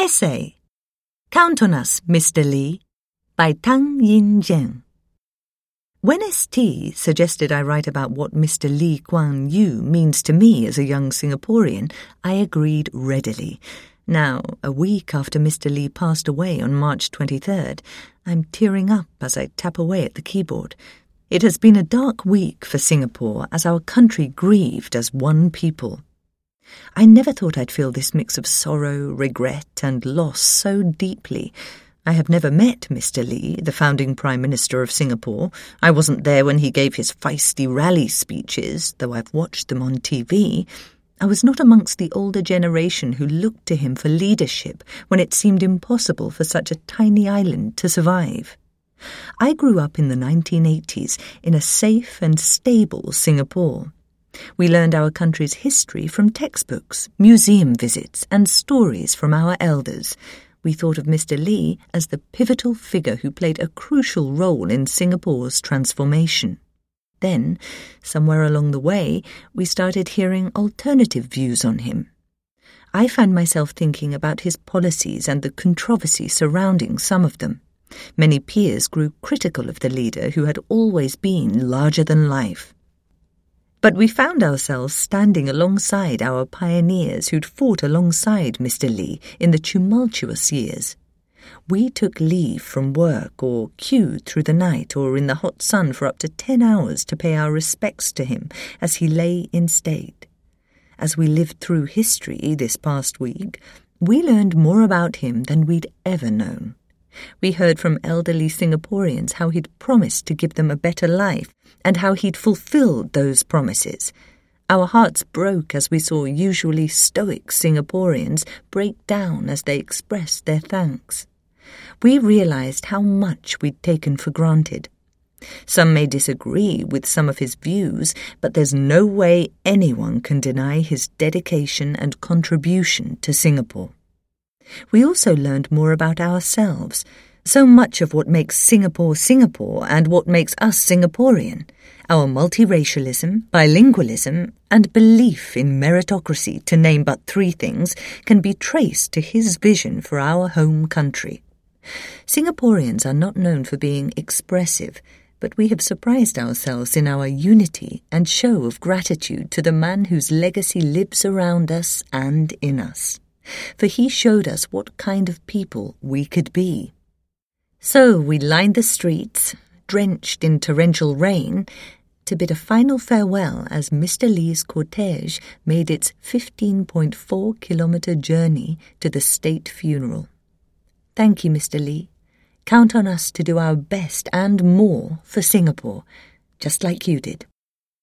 Essay Count on Us, Mr. Lee by Tang Yin Zheng. When ST suggested I write about what Mr. Lee Kuan Yew means to me as a young Singaporean, I agreed readily. Now, a week after Mr. Lee passed away on March 23rd, I'm tearing up as I tap away at the keyboard. It has been a dark week for Singapore as our country grieved as one people. I never thought I'd feel this mix of sorrow, regret and loss so deeply. I have never met Mr. Lee, the founding Prime Minister of Singapore. I wasn't there when he gave his feisty rally speeches, though I've watched them on TV. I was not amongst the older generation who looked to him for leadership when it seemed impossible for such a tiny island to survive. I grew up in the 1980s in a safe and stable Singapore. We learned our country's history from textbooks, museum visits, and stories from our elders. We thought of Mr. Lee as the pivotal figure who played a crucial role in Singapore's transformation. Then, somewhere along the way, we started hearing alternative views on him. I found myself thinking about his policies and the controversy surrounding some of them. Many peers grew critical of the leader who had always been larger than life. But we found ourselves standing alongside our pioneers who'd fought alongside Mr. Lee in the tumultuous years. We took leave from work or queued through the night or in the hot sun for up to 10 hours to pay our respects to him as he lay in state. As we lived through history this past week, we learned more about him than we'd ever known. We heard from elderly Singaporeans how he'd promised to give them a better life and how he'd fulfilled those promises. Our hearts broke as we saw usually stoic Singaporeans break down as they expressed their thanks. We realized how much we'd taken for granted. Some may disagree with some of his views, but there's no way anyone can deny his dedication and contribution to Singapore. We also learned more about ourselves, so much of what makes Singapore Singapore and what makes us Singaporean. Our multiracialism, bilingualism, and belief in meritocracy, to name but 3 things, can be traced to his vision for our home country. Singaporeans are not known for being expressive, but we have surprised ourselves in our unity and show of gratitude to the man whose legacy lives around us and in us. For he showed us what kind of people we could be. So we lined the streets, drenched in torrential rain, to bid a final farewell as Mr. Lee's cortege made its 15.4-kilometre journey to the state funeral. Thank you, Mr. Lee. Count on us to do our best and more for Singapore, just like you did.